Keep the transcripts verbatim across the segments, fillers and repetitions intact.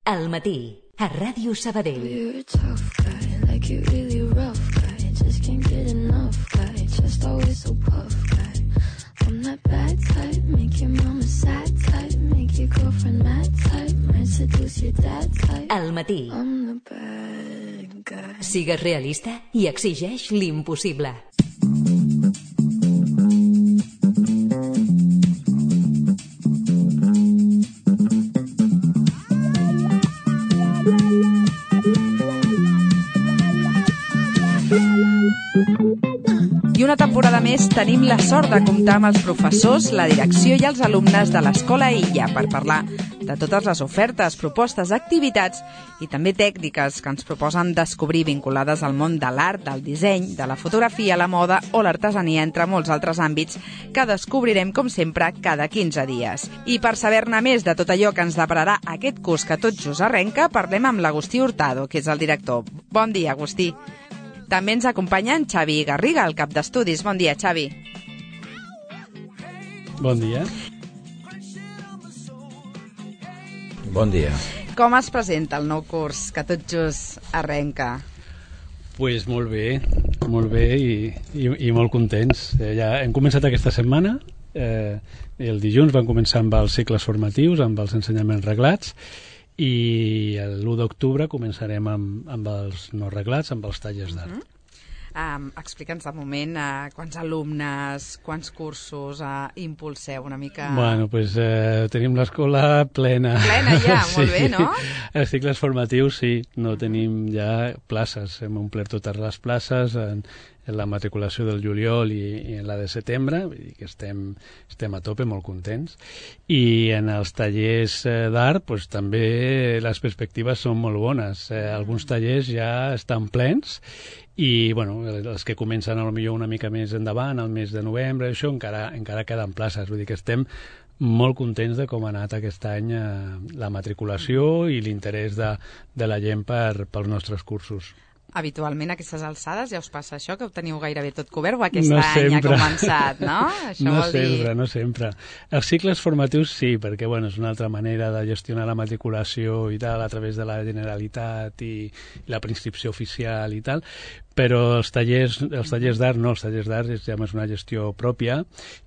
Al matí, a Ràdio Sabadell. You're a tough guy, like you really rough guy. Just can't get enough guy, just always so puff guy. I'm that bad type, make your mama sad type, make your girlfriend mad type, might seduce your dad type. Al matí. I'm the bad guy. Sigues realista i exigeix l'impossible. I una temporada més tenim la sort de comptar amb els professors, la direcció i els alumnes de l'Escola Illa per parlar de totes les ofertes, propostes, activitats i també tècniques que ens proposen descobrir vinculades al món de l'art, del disseny, de la fotografia, la moda o l'artesania, entre molts altres àmbits que descobrirem, com sempre, cada quinze dies. I per saber-ne més de tot allò que ens depararà aquest curs que tot just arrenca, parlem amb l'Agustí Hurtado, que és el director. Bon dia, Agustí. També ens acompanya en Xavi Garriga, el cap d'estudis. Bon dia, Xavi. Bon dia. Bon dia. Com es presenta el nou curs que tot just arrenca? Pues molt bé, molt bé i, i, i molt contents. Eh, ja hem començat aquesta setmana. Eh, el dilluns vam començar amb els cicles formatius, amb els ensenyaments reglats, i l'u d'octubre començarem amb, amb els no reglats, amb els tallers d'art. Mm-hmm. Um, Explica'ns de moment uh, quants alumnes, quants cursos uh, impulseu una mica... Bueno, doncs pues, eh, tenim l'escola plena. Plena ja, sí. Molt bé, no? Els cicles formatius sí, no tenim ja places, hem omplert totes les places en, en la matriculació del juliol i, i en la de setembre, vull dir que estem, estem a tope, molt contents. I en els tallers eh, d'art pues, també les perspectives són molt bones. Eh, alguns tallers ja estan plens i bueno, els que comencen potser una mica més endavant, al mes de novembre, això encara, encara queden places. Vull dir que estem molt contents de com ha anat aquest any eh, la matriculació i l'interès de, de la gent per, pels nostres cursos. Habitualment a aquestes alçades ja us passa això, que ho teniu gairebé tot cobert, o aquest no any sempre. ha començat, no? Això no vol sempre, dir... no sempre. Els cicles formatius sí, perquè bueno, és una altra manera de gestionar la matriculació i tal, a través de la Generalitat i, i la preinscripció oficial i tal, però els tallers, els tallers d'art no, els tallers d'art és ja més una gestió pròpia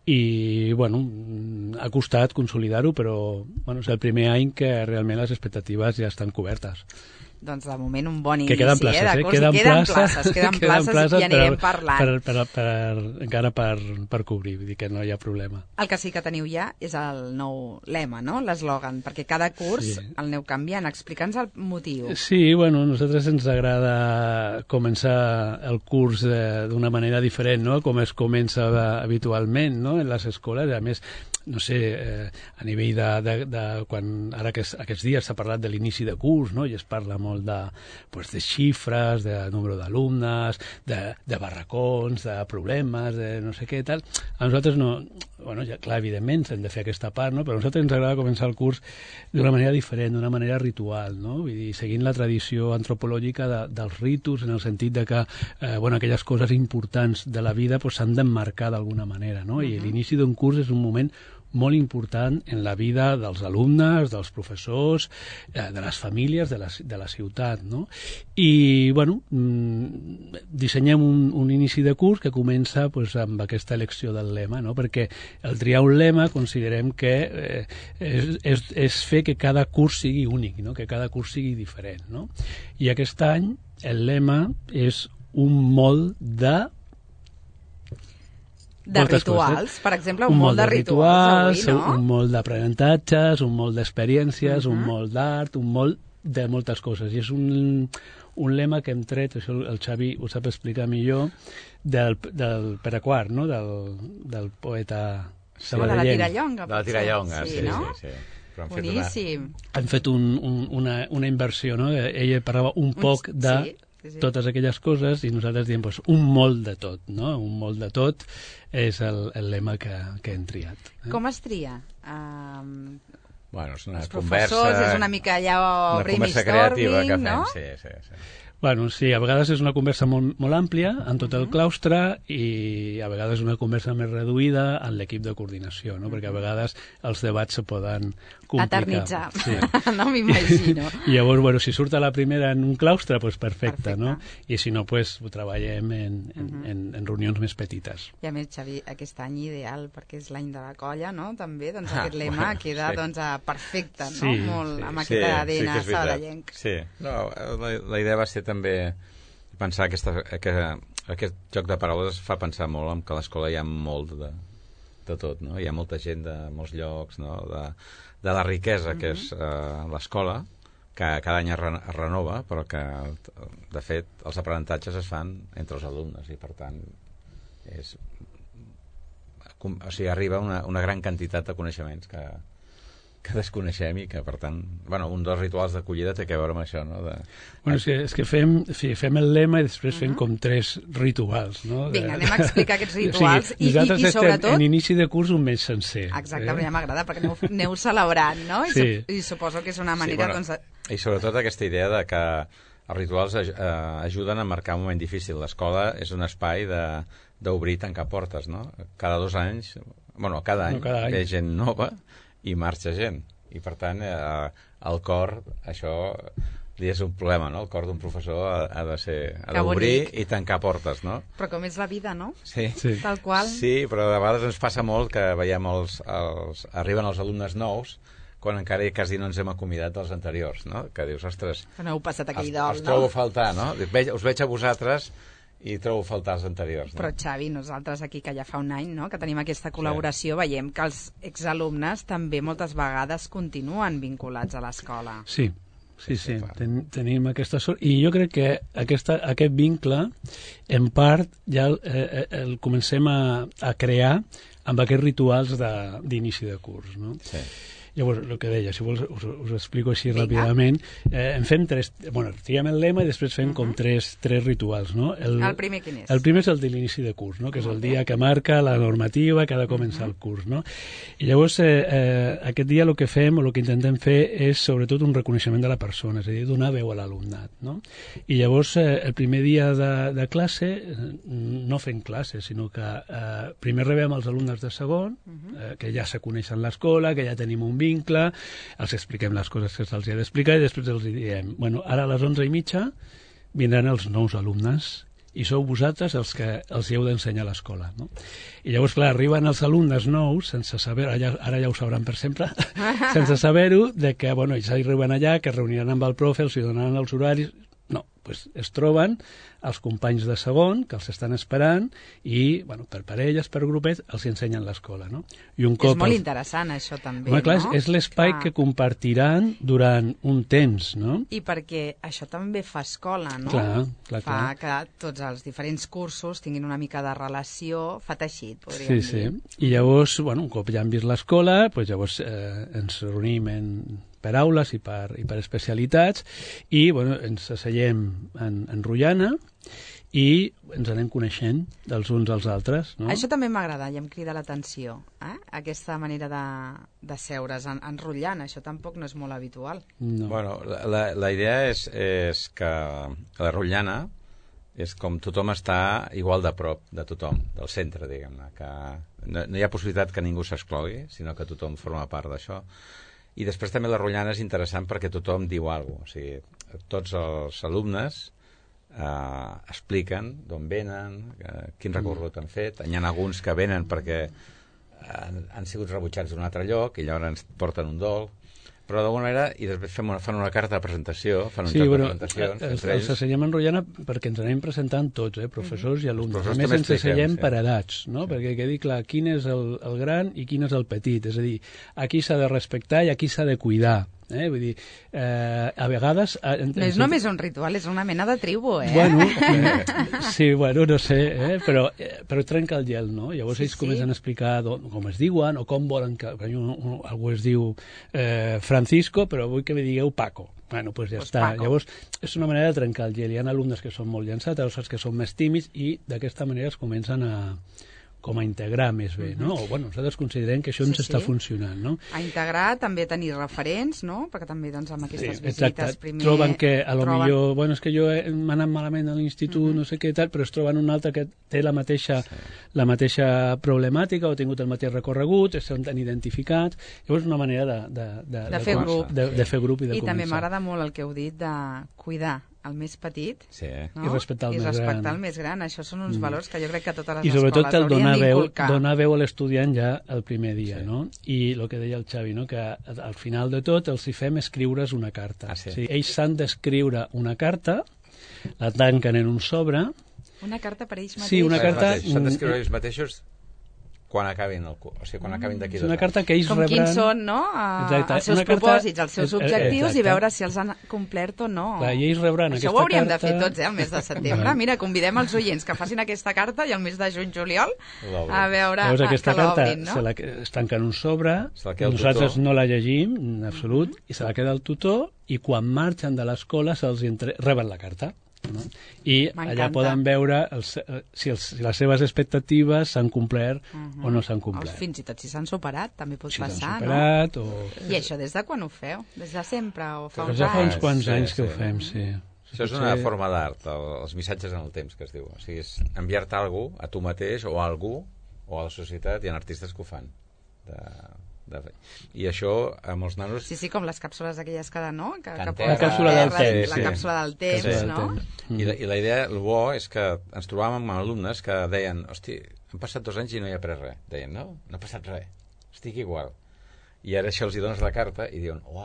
i, bueno, ha costat consolidar-ho, però bueno, és el primer any que realment les expectatives ja estan cobertes. Doncs de moment un bon inici, que queden places, eh, de eh? curs. Queden, queden places, places, queden places, places i anirem per, parlant. Per, per, per, per, encara per, per cobrir, vull dir que no hi ha problema. El que sí que teniu ja és el nou lema, no? L'eslògan, perquè cada curs sí. el aneu canviant. Explica'ns el motiu. Sí, bueno, a nosaltres ens agrada començar el curs d'una manera diferent, no? Com es comença habitualment, no? En les escoles, a més, no sé, eh, a nivell de, de, de quan ara aquests, aquests dies s'ha parlat de l'inici de curs, no? I es parla molt de, pues, de xifres, de número d'alumnes, de, de barracons, de problemes, de no sé què i tal. A nosaltres no... Bueno, ja, clar, evidentment hem de fer aquesta part, no? Però a nosaltres ens agrada començar el curs d'una manera diferent, d'una manera ritual, no? Vull dir, seguint la tradició antropològica de, dels ritus, en el sentit de que eh, bueno, aquelles coses importants de la vida pues, s'han d'emmarcar d'alguna manera, no? I l'inici d'un curs és un moment molt important en la vida dels alumnes, dels professors, eh, de les famílies, de la, de la ciutat, no? I, bueno, mmm, dissenyem un, un inici de curs que comença pues, amb aquesta elecció del lema, no? Perquè el triar un lema considerem que eh, és, és, és fer que cada curs sigui únic, no? Que cada curs sigui diferent, no? I aquest any el lema és un molt de de rituals, coses. Per exemple, un, un molt de rituals, rituals avui, no? Un molt d'aprenentatges, un molt d'experiències, uh-huh. un molt d'art, un molt de moltes coses. I és un, un lema que hem tret, això el Xavi ho sap explicar millor, del, del Pere quart, no? Del, del poeta sabadellenc. De la Tirallonga. De la Tirallonga, sí, sí, no? sí. sí. Però han Boníssim. Fet una, han fet un, un, una, una inversió, no? Ella parlava un poc de... Sí. Sí, sí. Totes aquelles coses i nosaltres diem pues, un molt de tot, no? Un molt de tot és el, el lema que, que hem triat. Eh? Com es tria? Um, bueno, és una els conversa... professors, és una mica allò una conversa creativa que fem, no? sí, sí, sí. Bueno, sí, a vegades és una conversa molt, molt àmplia en tot el claustre i a vegades una conversa més reduïda en l'equip de coordinació, no? Perquè a vegades els debats se poden complicar. Eternitzar, sí. No m'imagino. I llavors, bueno, si surt a la primera en un claustre, doncs perfecte, Perfecte. no? I si no, doncs ho treballem en, en, Uh -huh. en, en reunions més petites. I a més, Xavi, aquest any ideal, perquè és l'any de la colla, no? També, doncs Ah, aquest lema bueno, queda sí. doncs, eh, perfecte, no? Sí, Molt, sí. amb Sí, aquest sí A D N que és veritat. sabadellenc. Sí, no, la, la idea va ser també pensar aquesta, que aquest joc de paraules fa pensar molt en que a l'escola hi ha molt de, de tot, no? Hi ha molta gent de molts llocs, no? De, de la riquesa que és uh, l'escola, que cada any es, re, es renova, però que, de fet, els aprenentatges es fan entre els alumnes i, per tant, és, com, o sigui, arriba una, una gran quantitat de coneixements que, que desconeixem i que, per tant, bueno, un dels rituals d'acollida té que veure amb això, no? De... Bueno, és que, és que fem, sí, fem el lema i després fem com tres rituals, no? Vinga, anem a explicar aquests rituals o sigui, i, i, nosaltres i estem sobretot... en inici de curs un mes sencer. Exacte, eh? ja m'agrada, perquè aneu, aneu celebrant, no? I, Sí. su I suposo que és una manera, Sí, bueno, doncs... De... I sobretot aquesta idea de que els rituals aj eh, ajuden a marcar un moment difícil. L'escola és un espai d'obrir i tancar portes, no? Cada dos anys, bueno, cada any, No, cada any. ve gent nova i marxa gent. I, per tant, eh, el cor, això és un problema, no? El cor d'un professor ha, ha de ser... Ha Que d'obrir bonic. i tancar portes, no? Però com és la vida, no? Sí. Sí. Tal qual. Sí, però a vegades ens passa molt que veiem els, els, arriben els alumnes nous quan encara quasi no ens hem acomiadat dels anteriors, no? Que dius, ostres, Que no heu passat aquell els, dol, els trobo no? a faltar, no? Ve, us veig a vosaltres i trobo a faltar els anteriors, no? Però, Xavi, nosaltres aquí, que ja fa un any, no?, que tenim aquesta col·laboració, veiem que els exalumnes també moltes vegades continuen vinculats a l'escola. Sí, sí, sí, clar. ten, tenim aquesta sort. I jo crec que aquesta, aquest vincle, en part, ja el, eh, el comencem a, a crear amb aquests rituals de- d'inici de, de curs, no? Sí. Llavors, el que deia, si vols us, us explico així Vinga. ràpidament, eh, en fem tres, bueno, triem el lema i després fem com tres, tres rituals, no? El primer quin és? El primer és el de l'inici de curs, no? Que és el dia que marca la normativa que ha de començar el curs, no? I llavors, eh, eh, aquest dia el que fem, o el que intentem fer, és sobretot un reconeixement de la persona, és a dir, donar veu a l'alumnat, no? I llavors, eh, el primer dia de, de classe, eh, no fem classe, sinó que eh, primer rebem els alumnes de segon, eh, que ja se coneixen l'escola, que ja tenim un vincle, els expliquem les coses que se'ls ha d'explicar i després els diem, bueno, ara a les onze i mitja vindran els nous alumnes i sou vosaltres els que els hi heu d'ensenyar a l'escola, no? I llavors, clar, arriben els alumnes nous sense saber, ara, ara ja ho sabran per sempre, sense saber-ho, de que, bueno, ells arriben allà, que es reuniran amb el profe, els hi donaran els horaris. No, pues es troben els companys de segon, que els estan esperant, i, bueno, per parelles, per grupets, els ensenyen l'escola, no? I un És cop molt els... interessant, això, també, Home, clar, no? és l'espai Clar. que compartiran durant un temps, no? I perquè això també fa escola, no? Clar, clar, fa clar. que tots els diferents cursos tinguin una mica de relació, fa teixit, podríem Sí, dir. sí. I llavors, bueno, un cop ja han vist l'escola, pues llavors eh, ens reunim en, per aules i per, i per especialitats i, bueno, ens asseiem en, en rotllana i ens anem coneixent dels uns als altres, no? Això també m'agrada i em crida l'atenció, eh? Aquesta manera de, de seure's en, enrotllant, això tampoc no és molt habitual. No. Bueno, la, la, la idea és, és que la rotllana és com tothom està igual de prop de tothom, del centre, diguem-ne, que no, no hi ha possibilitat que ningú s'exclogui, sinó que tothom forma part d'això. I després també la rotllana és interessant perquè tothom diu alguna cosa. O sigui, tots els alumnes eh, expliquen d'on venen, eh, quin recorregut han fet. Hi ha alguns que venen perquè han, han sigut rebutjats d'un altre lloc i llavors ens porten un dol. Però d'alguna manera, i després fem una, fan una carta de presentació, fan un Sí, joc bueno, de presentacions. els, entre els ells. assenyem en rotllana perquè ens anem presentant tots, eh, professors i alumnes. professors A més, també ens expliquem, assenyem sí. per edats, no? Perquè quedi clar quin és el, el gran i quin és el petit. És a dir, aquí s'ha de respectar i aquí s'ha de cuidar. Eh? Vull dir, eh, a vegades... Eh, No és només un ritual, és una mena de tribu, eh? Bueno, eh, sí, bueno, no sé, eh? però, eh, però trenca el gel, no? Llavors Sí, ells sí. comencen a explicar do, com es diuen o com volen que... que un, un, algú es diu eh, Francisco, però vull que me digueu Paco. Bueno, doncs pues ja Pues està. Paco. Llavors, és una manera de trencar el gel. Hi ha alumnes que són molt llançats, altres que són més tímids, i d'aquesta manera es comencen a com a integrar més bé, no? O, bueno, nosaltres considerem que això ens Sí, està sí. funcionant, no? A integrar, també tenir referents, no? Perquè també doncs, amb aquestes Sí, visites exacte. primer... Troben que a lo troben... millor, bueno, és que jo he- m'ha anat malament a l'institut, no sé què tal, però es troben un altre que té la mateixa, la mateixa problemàtica o ha tingut el mateix recorregut, estan identificats. Llavors, una manera de, de, de, De fer començar, grup. De, de fer grup i de I també començar. m'agrada molt el que heu dit de cuidar el més petit, Sí. no? I respectar el I més respectar gran. el més gran. Això són uns valors que jo crec que totes les I sobretot escoles el donar haurien veu, d'inculcar. donar veu a l'estudiant ja el primer dia, Sí. no? I el que deia el Xavi, no? Que al final de tot els hi fem escriure's una carta. Ah, sí? O sigui, ells s'han d'escriure una carta, la tanquen en un sobre. Una carta per ells mateixos. Sí, una Ells carta- mateixos. S'han d'escriure ells mateixos quan acabin el curs, o sigui, quan acabin d'aquí És dos una anys. carta que ells Com rebran... quins són, no? A, Exacte, els seus una carta- propòsits, els seus eh, eh, objectius exacte. i veure si els han complert o no. Clar, i ells rebran Això aquesta ho hauríem carta... de fer tots, eh, el mes de setembre. Mira, convidem els oients que facin aquesta carta i el mes de juny-juliol L'obrin. a veure Llavors, a, aquesta que carta l'obrin, no? se la, es tanca en un sobre, Se la queda el nosaltres tutor. no la llegim, en absolut, i se la queda el tutor, i quan marxen de l'escola se'ls entre... reben la carta. No? I M'encanta. allà poden veure els, eh, si, els, si les seves expectatives s'han complert Mhm. o no s'han O complert. fins i tot si s'han superat, també pot Si s'han passar, superat o... no? I això des de quan ho feu? Des de sempre o fa Però uns ja fa uns anys? quants Sí, anys que sí. ho fem, sí. Això és una forma d'art, el- els missatges en el temps, que es diu. O sigui, és enviar-te algú a tu mateix o a algú o a la societat. Hi ha artistes que ho fan. De, de... I això, amb els nanos... Sí, sí, com les càpsules aquelles que, no? Que, que Cantera. posen La càpsula del terra, temps, La sí. càpsula del temps, Càpsula del no? temps. I la, I la idea, el bo, és que ens trobàvem amb alumnes que deien, hosti, han passat dos anys i no hi ha après res. Deien, no, no ha passat res, estic igual. I ara això els hi dones la carta i diuen, uah,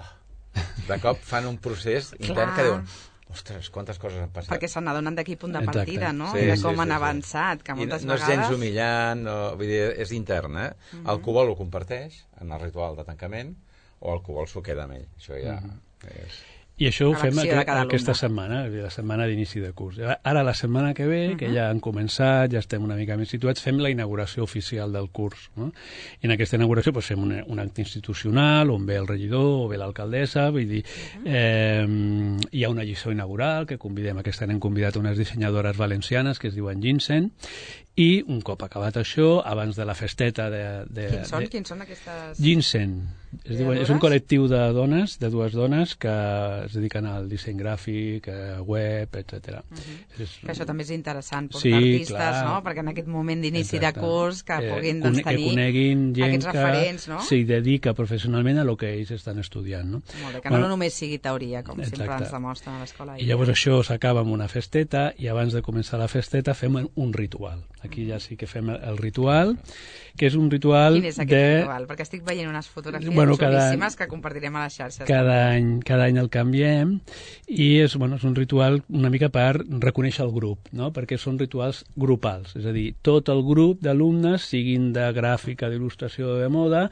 de cop fan un procés intern que diuen, ostres, quantes coses han passat. Perquè se n'adonen d'aquí punt de Exacte. partida, no? Sí, I de sí, com sí, han sí. avançat, que I moltes no és vegades... gens humillant, no, vull dir, és intern, eh? Mhm. El Cubol ho comparteix en el ritual de tancament o el Cubol s'ho queda amb ell. Això ja és... I això ho A fem l'acció de aqu cada aquesta alumne. setmana, la setmana d'inici de curs. Ara, la setmana que ve, que ja han començat, ja estem una mica més situats, fem la inauguració oficial del curs. No? I en aquesta inauguració doncs, fem un, un acte institucional on ve el regidor o ve l'alcaldessa, vull dir, eh, hi ha una lliçó inaugural que convidem, aquest any hem convidat unes dissenyadores valencianes que es diuen Ginseng, i un cop acabat això, abans de la festeta de... de Quins són? de, Quins són aquestes... Ginseng. Es diuen, és un Creadores? col·lectiu de dones, de dues dones, que es dediquen al disseny gràfic, a web, etcètera. És, Que això també és interessant, portar Sí, artistes, clar. no? Perquè en aquest moment d'inici de Exacte. curs que Eh, puguin cone- doncs, tenir que coneguin gent aquests referents, no? que s'hi dedica professionalment a lo que ells estan estudiant. No? Molt bé, que Bueno, no només sigui teoria, com sempre exacte. ens demostren a l'escola. I llavors això s'acaba amb una festeta i abans de començar la festeta fem un ritual. Aquí ja sí que fem el ritual, que és un ritual Quin és aquest de... ritual? Perquè estic veient unes fotografies Bueno, cada- xulíssimes que compartirem a les xarxes. Cada any, cada any el canviem i és, bueno, és un ritual una mica per reconèixer el grup, no? Perquè són rituals grupals, és a dir, tot el grup d'alumnes, siguin de gràfica, d'il·lustració o de moda,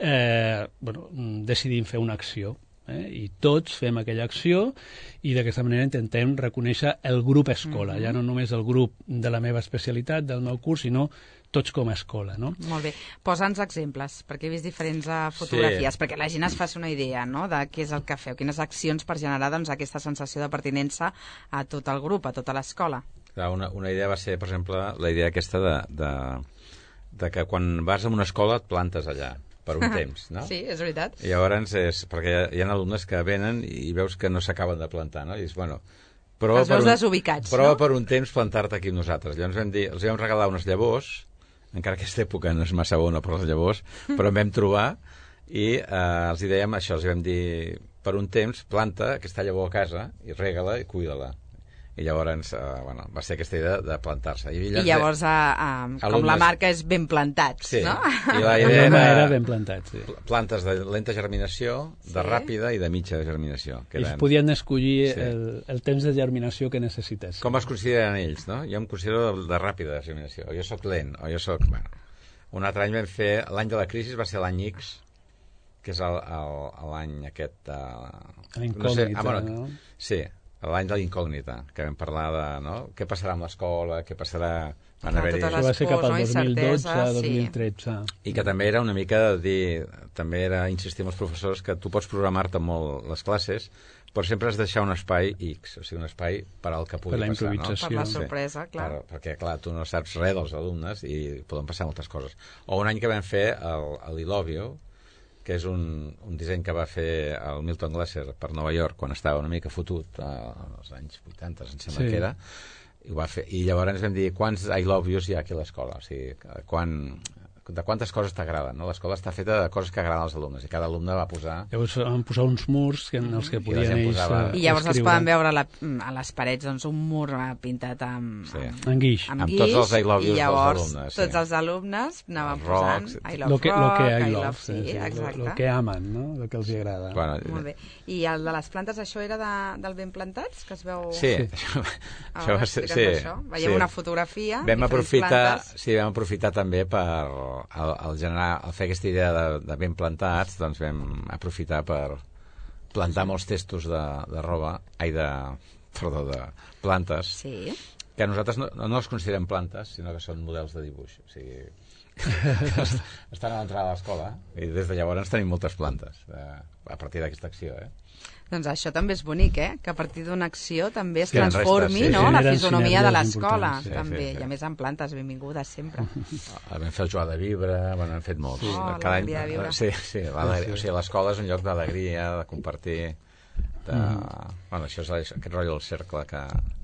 eh, bueno, decidim fer una acció. Eh? I tots fem aquella acció i d'aquesta manera intentem reconèixer el grup escola, Mhm. ja no només el grup de la meva especialitat, del meu curs, sinó tots com a escola, no? Molt bé. Posa'ns exemples, perquè he vist diferents uh, fotografies, Sí. perquè la gent es faci una idea, no?, de què és el que feu, quines accions per generar doncs, aquesta sensació de pertinença a tot el grup, a tota l'escola. Clar, una, una idea va ser, per exemple, la idea aquesta de, de, de que quan vas a una escola et plantes allà per un temps, no? Sí, és veritat. I llavors és... Perquè hi ha, hi ha alumnes que venen i veus que no s'acaben de plantar, no? I és, bueno... Prova Els veus per un, desubicats, prova no? per un temps plantar-te aquí amb nosaltres. Llavors vam dir, els vam regalar unes llavors, encara que aquesta època no és massa bona per les llavors, però en vam trobar i eh, els hi dèiem això, els hi vam dir per un temps planta aquesta llavor a casa i rega-la i cuida-la. I llavors, eh, bueno, va ser aquesta idea de plantar-se. I, I llavors, uh, uh, com alumnes- la marca és ben plantats, Sí, no? i la El idea lema era era ben plantat, sí. plantes de lenta germinació, de Sí. ràpida i de mitja germinació. Que Ells eren... podien escollir Sí. el, el temps de germinació que necessites. Com es consideren ells, no? Jo em considero de, de ràpida germinació, o jo sóc lent, o jo sóc... Bueno, un altre any vam fer... L'any de la crisi va ser l'any X, que és el- el- l'any aquest... Uh, L'incògnita, ah, bueno, no? Sí, l'any de l'incògnita, que vam parlar de, no?, què passarà amb l'escola, què passarà... Van haver-hi... Això va ser cap al dos mil dotze, dos mil tretze. I que també era una mica de dir, també era insistir amb els professors que tu pots programar-te molt les classes, però sempre has de deixar un espai X, o sigui, un espai per al que pugui per la passar, no? Per la sorpresa, sí, clar. Per, perquè, clar, tu no saps res dels alumnes i poden passar moltes coses. O un any que vam fer el, el I Love You, que és un, un disseny que va fer el Milton Glaser per Nova York quan estava una mica fotut, als anys vuitanta, em sembla sí. que era, i, ho va fer. I llavors ens vam dir quants I Love Yous hi ha aquí a l'escola, o sigui, quan, de quantes coses t'agraden, no? L'escola està feta de coses que agraden als alumnes i cada alumne va posar... Llavors vam posar uns murs en els que podien ells posava... I llavors escriure. Es poden veure la, a les parets doncs, un mur pintat amb, sí. amb, amb guix, amb, amb guix tots els I Love Yous i llavors dels alumnes, sí. tots els alumnes anaven els posant rocks, I love lo que, rock, lo que I, I love, love sí, sí, exacte. Lo, lo que amen, no? Lo que els agrada. Bueno, molt bé. I el de les plantes, això era de, del Ben Plantats, que es veu... Sí, això, ah, això va ser... Sí, això. Veiem sí. una fotografia, vam aprofitar, plantes. sí, vam aprofitar també per el, el generar, el fer aquesta idea de, de ben plantats, doncs vam aprofitar per plantar molts testos de, de roba, ai, de, perdó, de plantes, sí. que nosaltres no, no els considerem plantes, sinó que són models de dibuix. O sigui, estan a l'entrada de l'escola i des de llavors tenim moltes plantes eh, a partir d'aquesta acció, eh? Doncs això també és bonic, eh? Que a partir d'una acció també es sí, transformi, restes, sí, no? sí, La fisonomia de l'escola, sí, també. Sí, sí. I a més amb plantes benvingudes sempre. Vam fer el Joa de Vibre, bueno, hem fet molts. Sí. Oh, Cada any, de viure. sí, sí, sí. O sigui, l'escola és un lloc d'alegria, de compartir, de... Mm. Bueno, això és aquest rotllo del cercle que,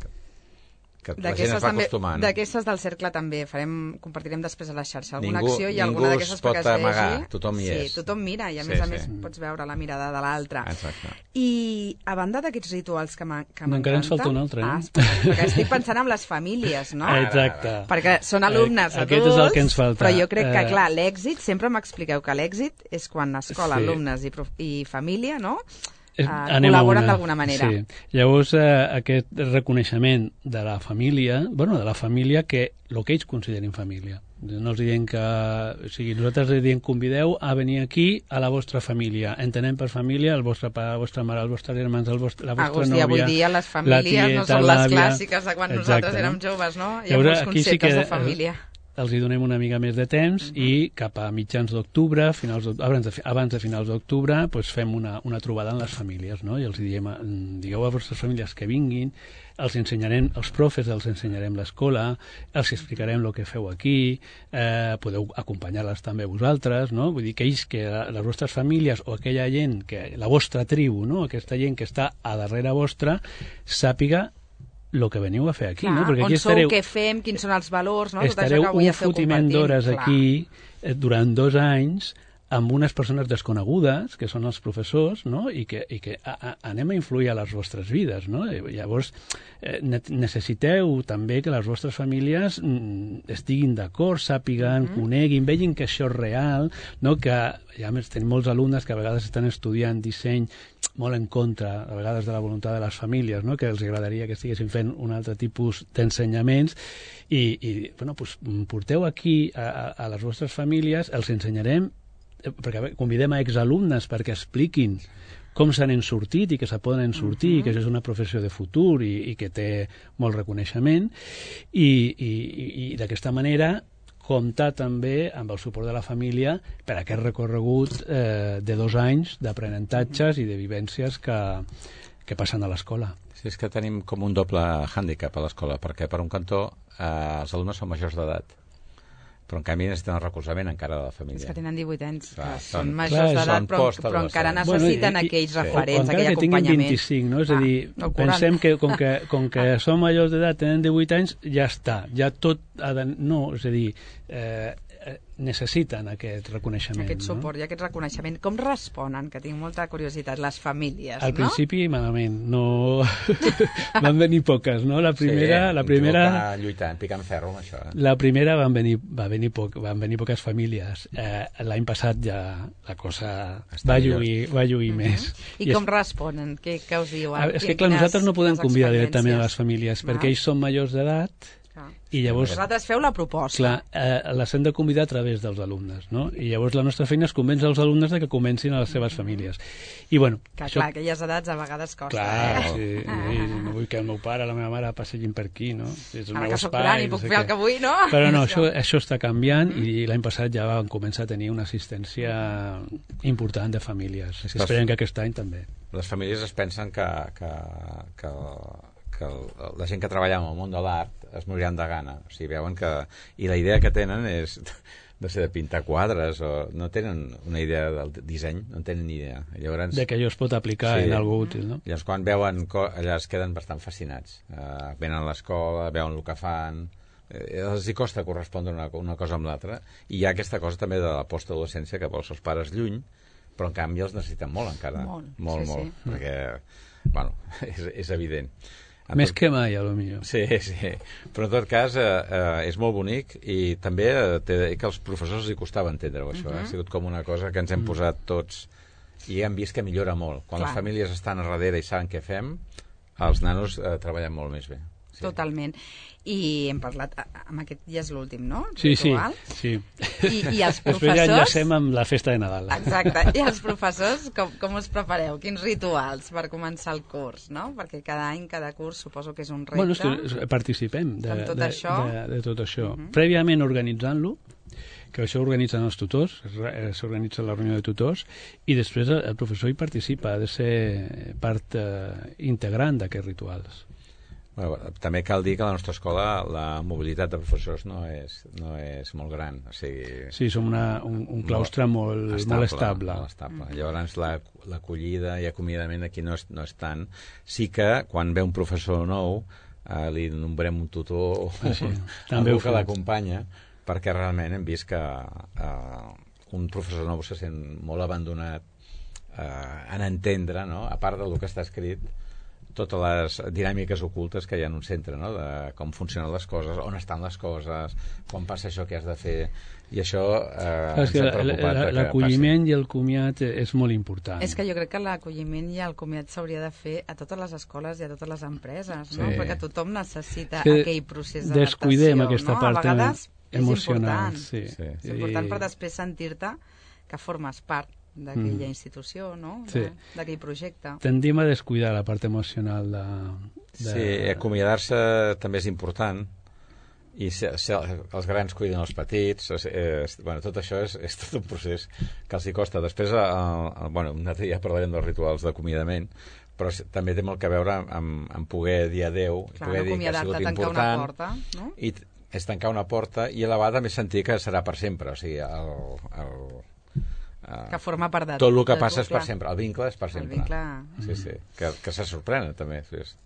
que, que la gent es va acostumant. D'aquestes del cercle també farem, compartirem després a la xarxa alguna ningú, acció i alguna d'aquestes perquè es amagar, vegi. Tothom hi sí, és. tothom mira i a sí, més a sí. més pots veure la mirada de l'altre. Exacte. I a banda d'aquests rituals que m'encanten... Encara ens falta un altre, eh? Ah, perquè estic pensant en les famílies, no? Exacte. Perquè són alumnes eh, adults, és el que ens falta. però jo crec que, eh... clar, l'èxit, sempre m'expliqueu que l'èxit és quan escola, sí. alumnes i, prof... i família, no? Uh, Anem col·laboren d'alguna manera. Sí. Llavors, eh, aquest reconeixement de la família, bueno, de la família que el que ells considerin família. No els diem que... O sigui, nosaltres els diem convideu a venir aquí a la vostra família. Entenem per família el vostre pare, la vostra mare, els vostres germans, el vostre, la vostra Agustí, nòvia... Avui dia les famílies tieta, no són les clàssiques de quan exacte, nosaltres érem joves, no? Hi ha Llavors, molts conceptes sí que, de família. Els hi donem una mica més de temps uh -huh. i cap a mitjans d'octubre, finals abans, de, abans de finals d'octubre, doncs fem una, una trobada en les famílies, no? I els diem, digueu a vostres famílies que vinguin, els ensenyarem, els profes els ensenyarem l'escola, els explicarem el que feu aquí, eh, podeu acompanyar-les també vosaltres, no? Vull dir que ells, que les vostres famílies o aquella gent, que la vostra tribu, no? Aquesta gent que està a darrere vostra, sàpiga el que veniu a fer aquí, clar, no? Perquè on aquí estareu, sou, què fem, quins són els valors, no? Estareu Tot això que avui un fotiment d'hores aquí eh, durant dos anys amb unes persones desconegudes, que són els professors, no? I que, i que a, a, anem a influir a les vostres vides, no? I llavors, eh, necessiteu també que les vostres famílies mm, estiguin d'acord, sàpiguen, mm -hmm. coneguin, vegin que això és real, no? Que, ja més, tenim molts alumnes que a vegades estan estudiant disseny molt en contra, a vegades, de la voluntat de les famílies, no? Que els agradaria que estiguessin fent un altre tipus d'ensenyaments i, i bueno, pues, porteu aquí a, a, a les vostres famílies, els ensenyarem, perquè convidem a exalumnes perquè expliquin com se n'han sortit i que se poden sortir, uh -huh. que això és una professió de futur i, i que té molt reconeixement i, i, i, i d'aquesta manera comptar també amb el suport de la família per aquest recorregut eh, de dos anys d'aprenentatges i de vivències que, que passen a l'escola. Sí, és que tenim com un doble hàndicap a l'escola, perquè per un cantó eh, els alumnes són majors d'edat, però en canvi necessiten el recolzament encara de la família. És que tenen divuit anys, clar, que són, són majors d'edat, però, però encara necessiten bueno, i, aquells sí. referents, aquell acompanyament. Encara que tinguin vint-i-cinc, no? És ah, a dir, no pensem que com que, com que som majors d'edat, tenen divuit anys, ja està, ja tot ha de... No, és a dir, eh, necessiten aquest reconeixement. Aquest suport no? I aquest reconeixement. Com responen? Que tinc molta curiositat, les famílies, Al no? principi, malament. No... van venir poques, no? La primera... Sí, la primera lluitant, picant ferro amb això. Eh? La primera van venir, va venir poc, van venir poques famílies. Eh, L'any passat ja la cosa Està va lluir, va lluir uh -huh. més. I, I com es... responen? Què, què us diuen? Ah, és que, clar, nosaltres no podem convidar directament a les famílies, no? Perquè ells són majors d'edat Clar. I llavors, vosaltres feu la proposta. clar, eh, les hem de convidar a través dels alumnes, no? I llavors la nostra feina és convèncer els alumnes de que comencin a les seves famílies. I bueno, Que això, clar, aquelles edats a vegades costa, clar, eh? sí, sí, no vull que el meu pare, la meva mare passegin per aquí, no? És el Ara meu que soc espai, gran i no puc sé fer el què. que vull, no? Però no, això, això està canviant i l'any passat ja vam començar a tenir una assistència important de famílies. És que Esperem els- que aquest any també. Les famílies es pensen que, que, que, que la gent que treballa en el món de l'art es moriran de gana. O sigui, veuen que... I la idea que tenen és no sé, de pintar quadres o no tenen una idea del disseny, no en tenen ni idea. Llavors, De que allò es pot aplicar Sí. en algo útil, no? llavors quan veuen co- allà es queden bastant fascinats. Uh, venen a l'escola, veuen el que fan, eh, els hi costa correspondre una, una cosa amb l'altra, i hi ha aquesta cosa també de la postadolescència que vols els pares lluny, però en canvi els necessiten molt encara. Molt, molt, sí, molt sí. perquè, bueno, és, és evident. En Més tot- que mai, a lo millor. Sí, sí. Però en tot cas eh, eh, és molt bonic i també eh, té que als professors els hi costava entendre-ho, això. Uh -huh. Ha sigut com una cosa que ens hem posat tots i hem vist que millora molt. Quan Clar. les famílies estan a darrere i saben què fem, els nanos eh, treballen molt més bé. Sí. Totalment. I hem parlat, amb aquest ja és l'últim, no? Sí, sí, Ritual. sí. I, i els Després ja professors... enllacem amb la festa de Nadal. Exacte. I els professors, com, com us prepareu? Quins rituals per començar el curs, no? Perquè cada any, cada curs, suposo que és un repte. Bueno, és que participem de, Amb tot de, això. de, de tot això. Uh -huh. Prèviament organitzant-lo, que això ho organitzen els tutors, es re- s'organitza la reunió de tutors, i després el, el professor hi participa, ha de ser part eh, integrant d'aquests rituals. Bueno, també cal dir que a la nostra escola la mobilitat de professors no és, no és molt gran. O sigui, Sí, som una, un, un claustre molt estable. Molt estable. Molt estable. Llavors la- l'acollida i acomiadament aquí no és, no és tant. Sí que quan ve un professor nou eh, li nombrem un tutor o Ah, sí. un, També algú ho que fem. l'acompanya, perquè realment hem vist que eh, un professor nou se sent molt abandonat eh, en entendre, no? A part del que està escrit, totes les dinàmiques ocultes que hi ha en un centre, no? De com funcionen les coses, on estan les coses, quan passa això que has de fer, i això eh, És ens que ha la- preocupat la- de que l'acolliment i el comiat és molt important. És que jo crec que l'acolliment i el comiat s'hauria de fer a totes les escoles i a totes les empreses, no? Sí. Perquè tothom necessita Que aquell procés d'adaptació. descuidem aquesta no? part A vegades és emocional. important. Sí. Sí. És important per després sentir-te que formes part d'aquella institució, no? Sí. De- D'aquell projecte. Tendim a descuidar la part emocional de... de... Sí, acomiadar-se també és important, i se, se, els grans cuiden els petits, és, és, bueno, tot això és, és tot un procés que els hi costa. Després, el, el, bueno, un altre dia parlarem dels rituals d'acomiadament, però s- també té molt que veure amb, amb poder dir adeu, Clar, poder no dir que ha acomiadar-te, sigut tancar important, una porta, no? i t- és tancar una porta, i a la vegada també sentir que serà per sempre, o sigui, el, el, el, Que forma part de tot el que de tu, passa és per clar. sempre, el vincle és per El sempre. vincle... Sí, sí, que, que se sorprenen també. Sí, sí.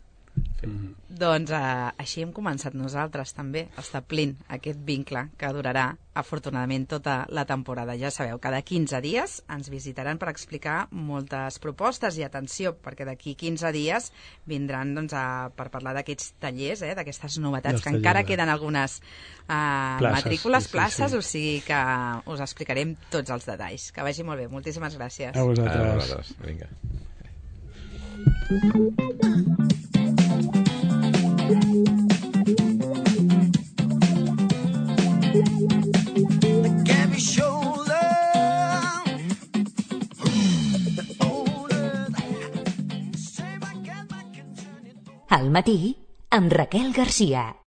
Doncs eh, així hem començat nosaltres també, establint aquest vincle que durarà afortunadament tota la temporada. Ja sabeu, cada quinze dies ens visitaran per explicar moltes propostes i atenció, perquè d'aquí quinze dies vindran doncs, a, per parlar d'aquests tallers, eh, d'aquestes novetats, Dels que encara tallers, eh? queden algunes eh, Places, matrícules, sí, sí, places, sí. o sigui que us explicarem tots els detalls. Que vagi molt bé, moltíssimes gràcies. A A vosaltres. vosaltres, vinga. Al matí, amb Raquel Garcia.